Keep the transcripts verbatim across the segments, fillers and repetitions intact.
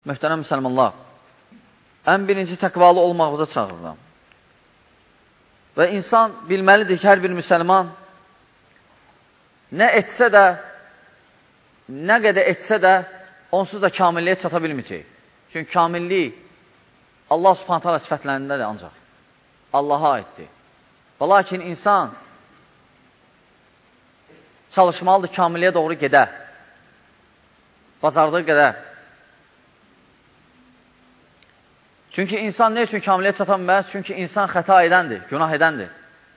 Möhtərəm müsəlmanlar, ən birinci təqvalı olmağımıza çağırıram. Və insan bilməlidir ki, hər bir müsəlman nə etsə də, nə qədər etsə də, onsuz da kamilliyə çata bilməyəcək. Çünki kamillik Allah subhanət hala sifətlərindədir ancaq. Allaha aiddir. Və lakin insan çalışmalıdır, kamilliyə doğru gedər. Bacardığı qədər. Çünki insan nə üçün kamilliyə çata bilməz? Çünki insan xəta edəndir, günah edəndir.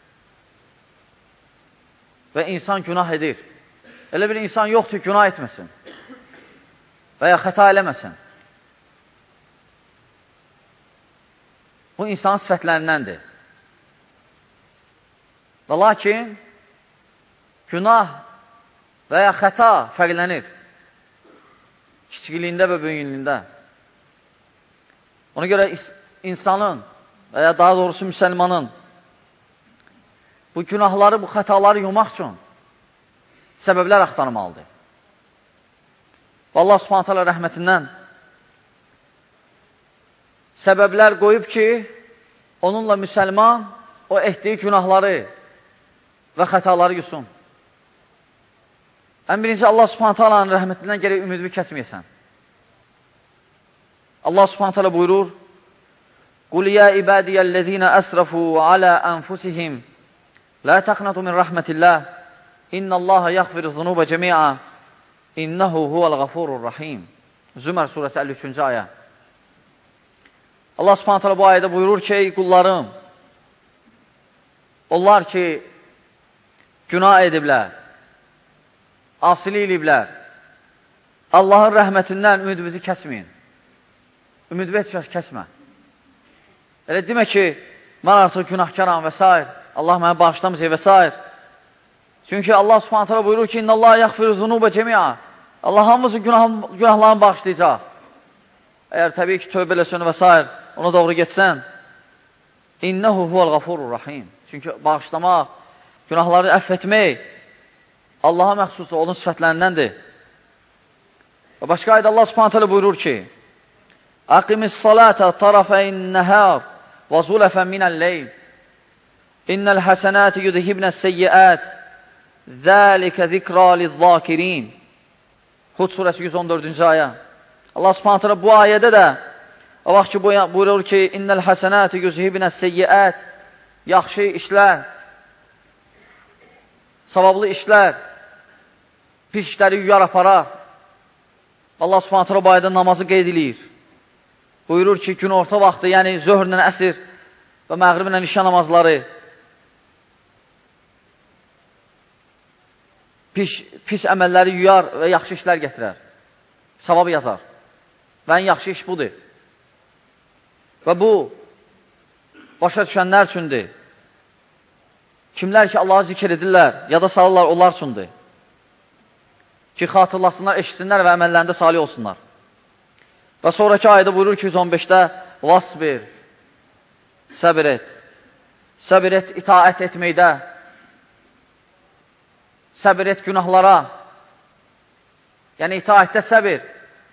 Və insan günah edir. Elə bir insan yoxdur, günah etməsin. Və ya xəta eləməsin. Bu insanın sifətlərindəndir. Və lakin günah və ya xəta fərqlənir. Kiçikliyində və böyüklüyündə. Ona görə insanın və ya daha doğrusu müsəlmanın bu günahları, bu xətaları yumaq üçün səbəblər axtarmalıdır. Və Allah subhanət hələ rəhmətindən səbəblər qoyub ki, onunla müsəlman o etdiyi günahları və xətaları yusun. Ən birinci Allah subhanət hələnin rəhmətindən gərək ümidini kəsməyəsən. Allah subhanət hələ buyurur, قُلْ يَا إِبَادِيَ الَّذِينَ أَسْرَفُوا عَلَى أَنفُسِهِمْ لَا تَقْنَطُوا مِنْ رَحْمَةِ اللَّهِ إِنَّ اللَّهَ يَغْفِرُ الذُّنُوبَ جَمِيعًا إِنَّهُ هُوَ الْغَفُورُ الرَّحِيمُ. Zümər surəsi əlli üçüncü ayə. Allah subhanət hələ bu ayədə buyurur ki, ey qullarım, onlar ki, günah ediblər, asili ediblər, Allahın rəhmətindən ümidimizi kəsməyin. Ümidimi heç vaxt kəsmə. Elə demək ki, mən artıq günahkaram və s. Allah mənə bağışlamayacaq və s. Çünki Allah subhanət hələ buyurur ki, İnna Allah yəxfiru zunubə cəmi'a. Allah hamımızın günah, günahlarını bağışlayacaq. Əgər təbii ki, tövbə eləsən və s. ona doğru getsən, İnnəhu huvəl qafurur rahim. Çünki bağışlamaq, günahları əff etmək Allaha məxsusdur, onun sifətlərindəndir. Və başqa ayda Allah subhanət hələ buyurur ki, Aqimis salata tarafəyn nəhər və zuləfən minəl-leyl. İnnəl həsənəti yudhibnəs seyyiət. Zəlikə zikra liz-zakirin. Hud surəsi yüz on dördüncü ayə. Allah subhanət hələ bu ayədə də o vaxt ki, buyurur ki, İnnəl həsənəti yudhibnəs seyyiət. Yaxşı işlər, savablı işlər, pis işləri yuyar aparar. Allah subhanət hələ bu ayədə namazı qeyd edir. Buyurur ki, gün orta vaxtı, yəni zöhrlə əsr və məğriblə işə namazları pis, pis əməlləri yuyar və yaxşı işlər gətirər. Savab yazar. Və ən yaxşı iş budur. Və bu, başa düşənlər üçündür. Kimlər ki, Allahı zikr edirlər, yada salırlar, onlar üçündür. Ki, xatırlasınlar, eşitsinlər və əməllərində salih olsunlar. Və sonraki ayda buyurur ki, yüz on beşdə Vasbir, səbir et. Səbir et, itaət etməkdə. Səbir et günahlara. Yəni, itaətdə səbir.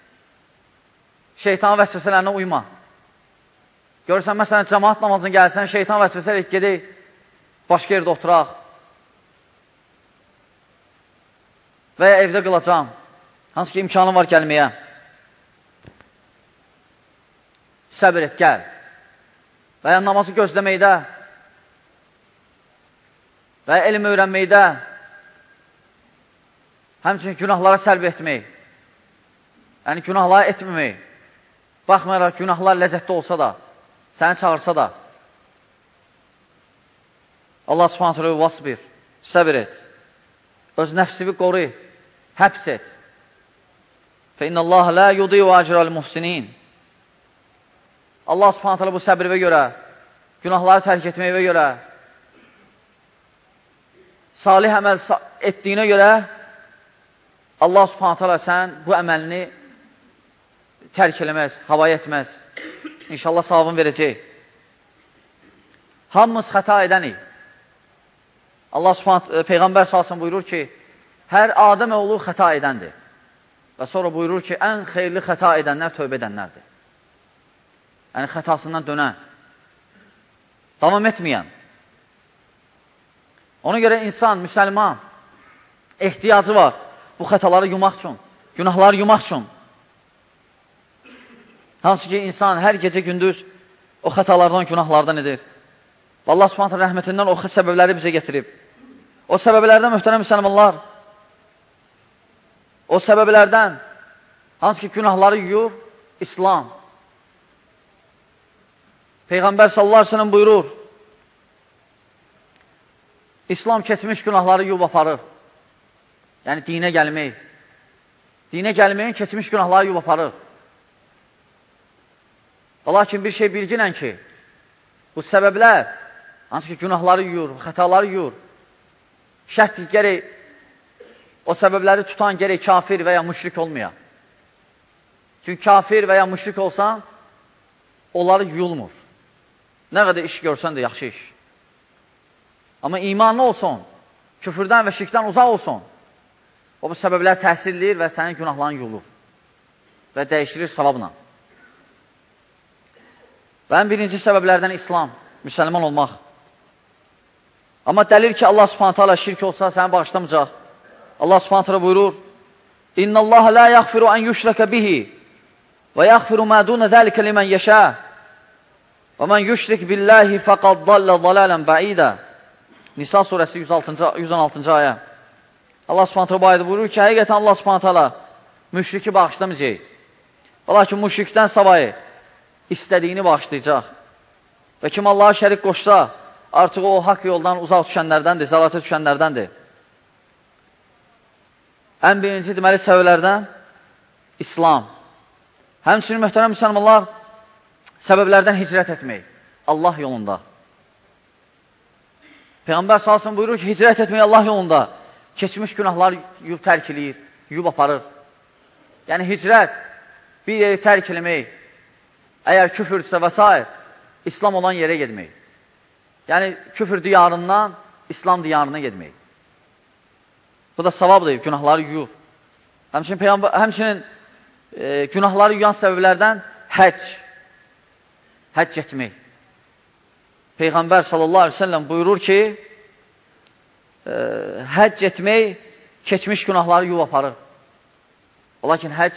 Şeytan vəsvəsələrinə uyma. Görürsən, məsələn, cəmaat namazına gəlsən, şeytan vəsvəsələ gedək, başqa yerdə oturaq. Və ya evdə qılacam. Hansı ki, imkanım var gəlməyə. Səbir et, gəl. Və ya namazı gözləməkdə və ya elm öyrənməkdə həmçinin günahlara səlb etmək. Yəni, günahlara etməmək. Baxmayaraq, günahlar ləzzətli olsa da, səni çağırsa da. Allah subhanət hələ vasbir, səbir et. Öz nəfsini qoru, həbs et. Fə innəllaha lə yudiyu əcrəl muhsinin. Allah subhanət hələ bu səbirvə görə, günahları tərk etməyivə görə, salih əməl etdiyinə görə Allah subhanət hələ sən bu əməlini tərk eləməz, havaya etməz. İnşallah savabını verəcək. Hamımız xəta edənik. Allah subhanət, Peyğəmbər salsın buyurur ki, hər Adəm oğlu xəta edəndir. Və sonra buyurur ki, ən xeyirli xəta edənlər tövbə edənlərdir. Yəni, xətasından dönən, davam etməyən. Ona görə insan, müsəlman, ehtiyacı var bu xətaları yumaq üçün, günahları yumaq üçün. Hansı ki, insan hər gecə gündüz o xətalardan, günahlardan edir. Və Allah Subhanahu rəhmətindən o səbəbləri bizə getirib. O səbəblərdən, möhtərəm müsəlmanlar, o səbəblərdən, hansı ki, günahları yuyur, İslam. Peyğəmbər sallallahu aleyhi ve sellem buyurur, İslam keçmiş günahları yuyub aparır. Yəni, dinə gəlmək. Dinə gəlməyin keçmiş günahları yuyub aparır. Lakin bir şey bilginən ki, bu səbəblər, hansı ki, günahları yuyur, xətaları yuyur, şərt gərək, o səbəbləri tutan gərək kafir və ya müşrik olmaya. Çünki kafir və ya müşrik olsan, onları yuyulmur. Nə qədər iş görsən də yaxşı iş. Amma imanlı olsun, küfürdən və şirkdən uzaq olsun, o bu səbəblər təsirləyir və sənin günahların yuyulur və dəyişilir savabla. Və ən birinci səbəblərdən İslam, müsəlman olmaq. Amma dəlil ki, Allah subhanət hala şirk olsa səni bağışlamayacaq. Allah subhanət hala buyurur, İnna Allah la yaghfiru an yushraka bihi və yaghfiru ma duna zalika limen yasha. Və men yushrik billahi faqad dalla dalalan ba'ida. Nisa surəsi yüz on altıncı ayə. Allah subhanət hala bu ayədə buyurur ki, həqiqətən Allah subhanət hala müşriki bağışlamayacaq. Lakin müşrikdən savayı istədiyini bağışlayacaq. Və kim Allaha şərik qoşsa, artıq o haqq yoldan uzaq düşənlərdəndir, zəlatə düşənlərdəndir. Ən birinci deməli səbəblərdən İslam. Həmçinin möhtərəm müsəlmanlar, səbəblərdən hicrət etmək Allah yolunda. Peyğəmbər sallallahu əleyhi və səlləm buyurur ki, hicrət etmək Allah yolunda keçmiş günahları yuyub tərk eləyir, yuyub aparır. Yəni hicrət bir yeri tərk eləmək, əgər küfürdürsə və s. İslam olan yerə gedmək. Yəni küfür diyarından İslam diyarına gedmək. Bu da savabdır, günahları yuyur. Həmçinin, Peyğəmbər, həmçinin e, günahları yuyan səbəblərdən həcc. Həcc etmək. Peyğəmbər sallallahu aleyhi ve sellem buyurur ki, e, həcc etmək keçmiş günahları yuyub aparır. Lakin həcc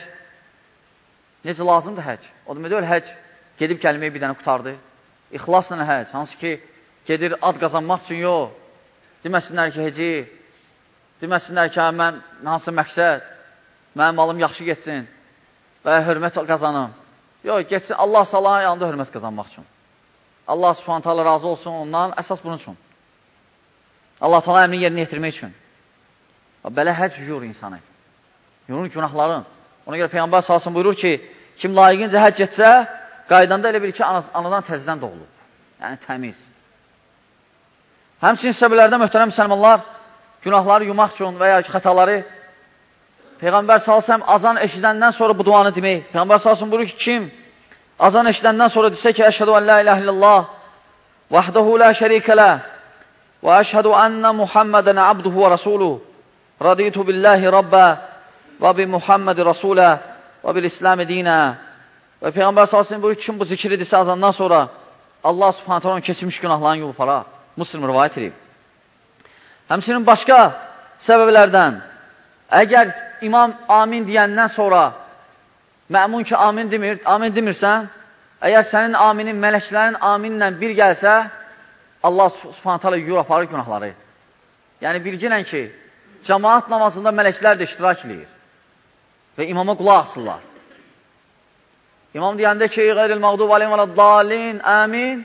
necə lazımdır həcc? O demək deyil, həcc gedib gəlməyi bir dənə qutardı. İxlasla həcc, hansı ki, gedir ad qazanmaq üçün yox. Deməsinlər ki, heci, deməsinlər ki, mən hansı məqsəd, mənim malım yaxşı getsin və hörmət qazanım. Yox, getsin, Allah salahın yanında hörmət qazanmaq üçün. Allah subhanət hala razı olsun ondan, əsas bunun üçün. Allah taala əmrini yerinə yetirmək üçün. Belə həcc yuyur insanı. Yuyur günahların. Ona görə Peyğəmbər sallallahu əleyhi və səlləm buyurur ki, kim layiqincə həcc etsə, qaydanda elə bir ki, anadan təzədən doğulub. Yəni, təmiz. Həmçinin səbəblərdən möhtərəm müsəlmanlar, günahları yumaq üçün və ya xətaları Peyğəmbər sallallahu əleyhi və səlləm azan eşidəndən sonra bu duanı demək. Peyğəmbər sallallahu əleyhi və səlləm buyurur ki, kim azan eşidəndən sonra desə ki, əşhədu ən la ilahe illallah vahdahu la şərikə ləh və əşhədu ənə Muhammədən abduhu və rasuluhu raditu billahi rabbə və bi Muhammədi rasulə və bil İslam dinə. Və Peyğəmbər sallallahu əleyhi və səlləm buyurur ki, kim bu zikri desə azandan sonra Allah subhanət hala keçmiş günahlarını yuyub aparar. Müslim rivayət edib. Həmçinin başqa səbəblərdən, əgər imam amin deyəndən sonra məmun ki, amin demir, amin demirsən, əgər sənin aminin, mələklərin aminlə bir gəlsə, Allah subhanət hala yuyur aparır günahları. Yəni, bilginən ki, cəmaat namazında mələklər də iştirak edir və imama qulaq asırlar. İmam deyəndə ki, qeyril məğdub aleyhim və dalin, amin.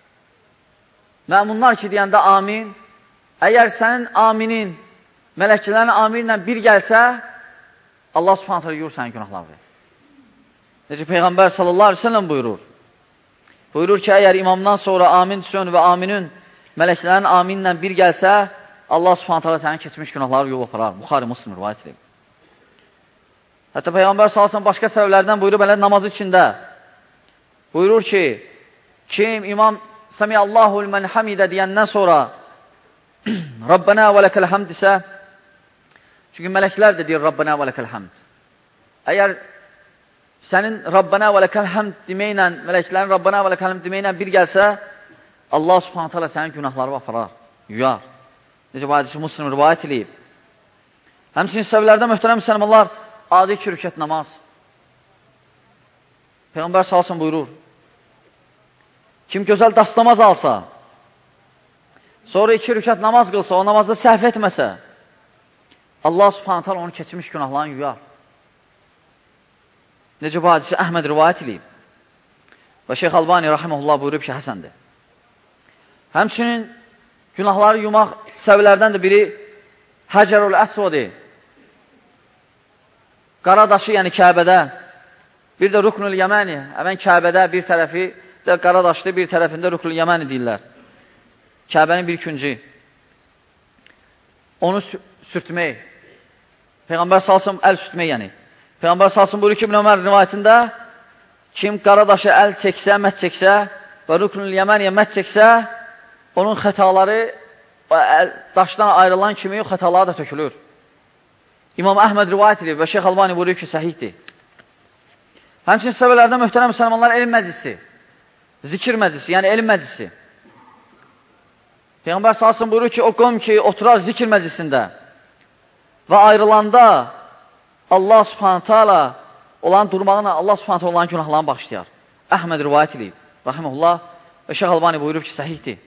Məmunlar ki, deyəndə amin. Əgər sənin aminin, mələklərin aminlə bir gəlsə, Allah subhanət hala yuyur sənin günahları. Necə Peyğəmbər sallallahu aleyhi ve sellem buyurur. Buyurur ki, əgər imamdan sonra amin düşün və aminin, mələklərin aminlə bir gəlsə, Allah subhanət hala sənin keçmiş günahları yuyub aparar. Buxari Müslim rivayət edib. Hətta Peyğəmbər sallallahu əleyhi və səlləm başqa səbəblərdən buyurur, belə namaz içində. Buyurur ki, kim imam Səmiyallahu limen hamidə deyəndən sonra Rabbənə və ləkəl həmd isə, çünki mələklər də deyir Rabbənə və ləkəl həmd. Əgər sənin Rabbana və ləkəl həmd deməklə, mələklərin Rabbana və ləkəl həmd deməklə bir gəlsə, Allah subhanət hələ sənin günahları aparar, yuyar. Necə bu hadisi Müslim rivayət edib. Həmçinin səbəblərdə möhtərəm müsəlmanlar, adi iki rükət namaz. Peyğəmbər salsın buyurur. Kim gözəl dastamaz alsa, sonra iki rükət namaz qılsa, o namazda səhv etməsə, Allah subhanət hələ onu keçmiş günahlarını yuyar. Necə bu hadisi Əhməd rivayət edib. Və Şeyx Albani rahimehullah buyurub ki, həsəndir. Həmçinin günahları yumaq səbəblərdən də biri Həcərul Əsvədi. Qara daşı, yəni Kəbədə. Bir də Ruknul Yəməni. Həmən Kəbədə bir tərəfi də qara daşlı, bir tərəfində Ruknul Yəməni deyirlər. Kəbənin bir künci. Onu sürtmək. Peyğəmbər salsın, əl sürtmək yəni. Peyğəmbər salsın buyurur ki, İbn Ömər rivayətində kim qara daşı əl çəksə, mət çəksə və Ruknul Yəməniyə mət çəksə, onun xətaları daşdan ayrılan kimi xətaları da tökülür. İmam Əhməd rivayət edir və Şeyx Albani buyurur ki, səhihdir. Həmçinin səbəblərdə möhtərəm müsəlmanlar elm məclisi, zikir məclisi, yəni elm məclisi. Peyğəmbər salsın buyurur ki, o qom ki, oturar zikir məclisində və ayrılanda Allah subhanətə alə olan durmağına Allah subhanətə olan günahlarını bağışlayar. Əhməd rivayət edib, rahiməhullah və Şeyx Albani buyurub ki, səhihdir.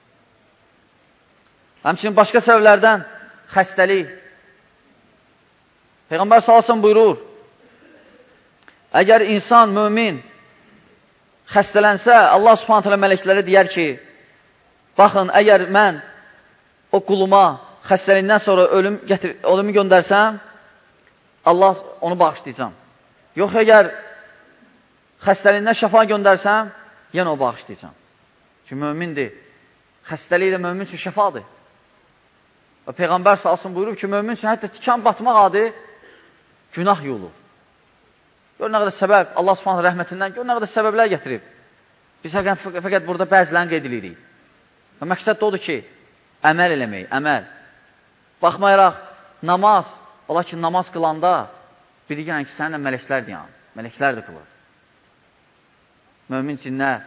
Həmçinin başqa səbəblərdən xəstəlik. Peyğəmbər salsın buyurur, əgər insan, mömin xəstələnsə, Allah subhanət hələ mələkləri deyər ki, baxın, əgər mən o quluma xəstəliyindən sonra ölüm, gətir, ölümü göndərsəm, Allah onu bağışlayacam. Yox, əgər xəstəliyindən şəfa göndərsəm, yenə o bağışlayacam. Çünki mömindir. Xəstəlik də mömin üçün şəfadır. Və Peyğəmbər salsın buyurub ki, mömin üçün hətta tikan batmaq adı günah yolu. Gör nə qədər səbəb, Allah subhanət rəhmətindən, gör nə qədər səbəblər gətirib. Biz fəqət burada bəzilərini qeyd edirik. Və məqsəd də odur ki, əməl eləmək, əməl. Baxmayaraq, namaz, ola ki, namaz qılanda bilirəm ki, səninlə mələklər deyən, mələklər də qılır. Mömin cinlər.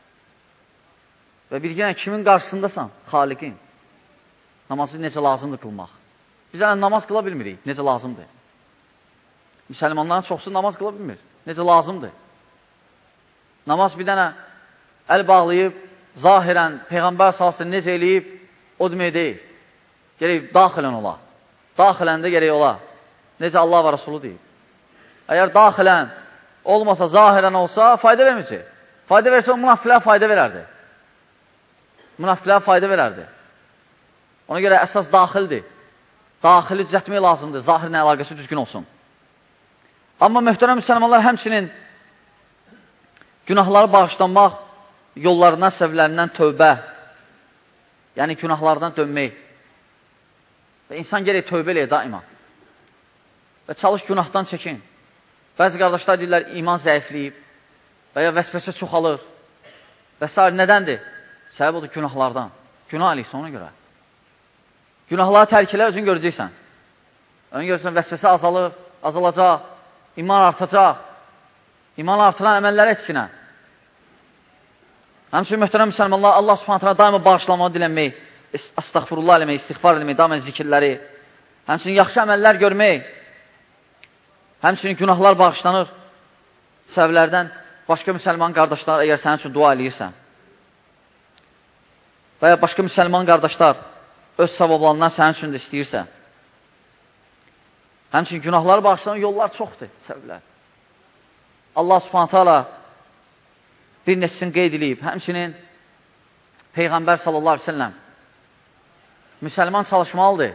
Və bilirəm, kimin qarşısındasan? Xaliqin. Namazı necə lazımdır qılmaq. Biz hələ namaz qıla bilmirik, necə lazımdır. Müsəlmanların çoxsu namaz qıla bilmir, necə lazımdır. Namaz bir dənə əl bağlayıb, zahirən, Peyğəmbər salsın necə eləyib, o demək deyil. Gələk, daxilən ola. Daxilən də gələk ola. Necə Allah və Rasulü deyib. Əgər daxilən olmasa, zahirən olsa, fayda verməyəcək. Fayda versə, o münafiqlərə fayda verərdi. Münafiqlərə fayda verərdi. Ona görə əsas daxildir. Daxili düzətmək lazımdır, zahirinə əlaqəsi düzgün olsun. Amma möhtərəm müsəlmanlar həmçinin günahları bağışlanmaq yollarından, səbəblərindən tövbə, yəni günahlardan dönmək. Və insan gerək tövbə eləyə daima. Və çalış günahdan çəkin. Bəzi qardaşlar deyirlər, iman zəifləyib və ya vəsvəsə çoxalır və s. Nədəndir? Səbəb odur günahlardan. Günah eləyirsə ona görə. Günahları tərk elə, özün görəcəksən. Özün görürsən, vəsvəsə azalır, azalacaq, iman artacaq. İman artıran əməlləri etkinə. Həmçinin möhtərəm müsəlmanlar, Allah subhanətlə daima bağışlamağı dilənmək, astagfirullah eləmək, istiğfar eləmək, daima zikirləri, həmçinin yaxşı əməllər görmək, həmçinin günahlar bağışlanır. Səbəblərdən başqa müsəlman qardaşlar, əgər sənin üçün dua eləyirsən və ya başqa müsəlman qardaşlar öz savablarından sənin üçün də istəyirsə, həmçinin günahları bağışlanan yollar çoxdur, səbəblər. Allah subhanətə ala bir neçəsini qeyd edib, həmçinin Peyğəmbər sallallahu aleyhi ve selləm müsəlman çalışmalıdır,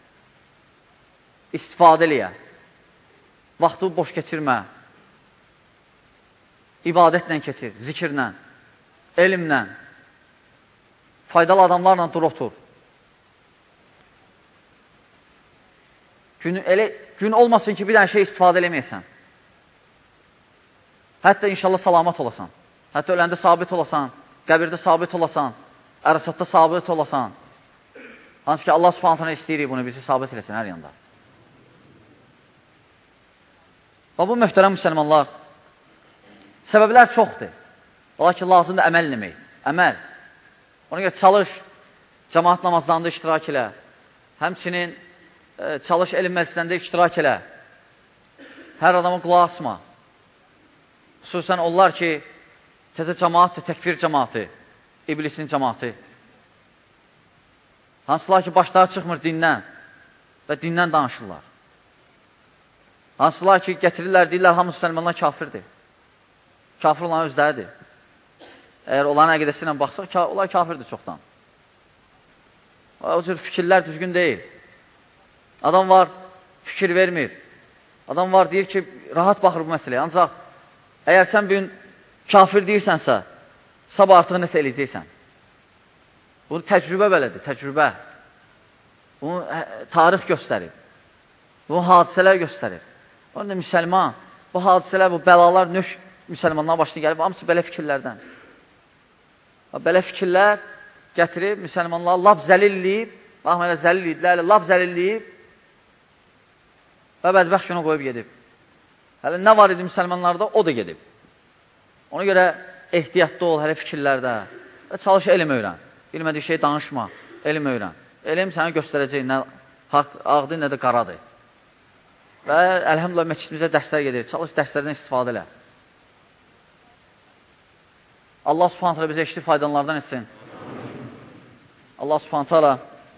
istifadə eləyə, vaxtı boş keçirmə, ibadətlə keçir, zikirlə, elmlə, faydalı adamlarla dur otur. Gün, elə, gün olmasın ki, bir dənə şey istifadə eləməyəsən. Hətta inşallah salamat olasan. Hətta öləndə sabit olasan, qəbirdə sabit olasan, ərəsatda sabit olasan. Hansı ki, Allah subhanətlə istəyirik bunu, bizi sabit eləsin hər yanda. Və bu möhtərəm müsəlmanlar, səbəblər çoxdur. Lakin lazımdır əməl eləmək. Əməl. Ona görə çalış, cəmaat namazlarında iştirak elə. Həmçinin e, çalış elm məclislərində iştirak elə. Hər adama qulaq asma. Xüsusən onlar ki, təzə cəmaatdır, təkfir cəmaatı, iblisin cəmaatı. Hansılar ki, başları çıxmır dindən və dindən danışırlar. Hansılar ki, gətirirlər, deyirlər, hamı müsəlmanlar kafirdir. Kafir olan özləridir. Əgər onların əqidəsi ilə baxsaq, onlar kafirdir çoxdan. O cür fikirlər düzgün deyil. Adam var, fikir vermir. Adam var, deyir ki, rahat baxır bu məsələyə. Ancaq, əgər sən bir gün kafir deyirsənsə, sabah artıq nəsə eləyəcəksən. Bunu təcrübə belədir, təcrübə. Bunu tarix göstərir. Bunu hadisələr göstərir. Orada müsəlman, bu hadisələr, bu bəlalar nöş müsəlmanlar başına gəlib, hamısı belə fikirlərdən. Belə fikirlər gətirib, müsəlmanlar lap zəlilləyib, bax, elə zəlilləyiblər, lap zəlilləyib və bədbəxt günə qoyub gedib. Hələ nə var idi müsəlmanlarda, o da gedib. Ona görə ehtiyatlı ol hələ fikirlərdə və çalış elm öyrən. Bilmədiyi şey danışma, elm öyrən. Elm sənə göstərəcək nə ağdır, nə də qaradır. Və əlhəmdülillah məscidimizə dərslər gedir. Çalış dərslərdən istifadə elə. Allah subhanət hələ bizə eşli faydalardan etsin. Allah subhanət hələ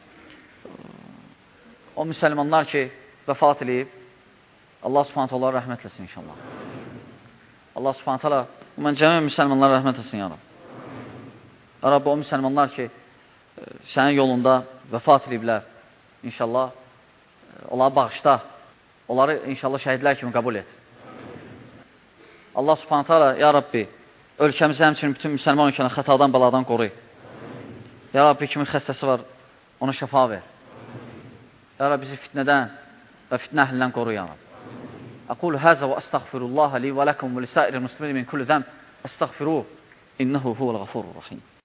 o müsəlmanlar ki, vəfat edib, Allah subhanət onlara rəhmət etsin inşallah. Allah subhanət hələ mən cəmi müsəlmanlara rəhmət etsin ya Rab. Ya Rabbi, o müsəlmanlar ki, sənin yolunda vəfat ediblər, inşallah, onları bağışda, onları inşallah şəhidlər kimi qəbul et. Allah subhanət hələ, ya Rabbi, ölkəmizi həmçinin bütün müsəlman ölkəni xətadan, bəladan qoruy. Ya Rabbi, kimin xəstəsi var, ona şəfa ver. Ya Rabbi, bizi fitnədən və fitnə əhlindən qoruy, ya Rabbi. Aqulu həzə və əstəğfirullaha li və ləkum və lisəir-i muslimin min kulli zəm əstəğfiruh, innəhu huvəl-ğafurur-rahim.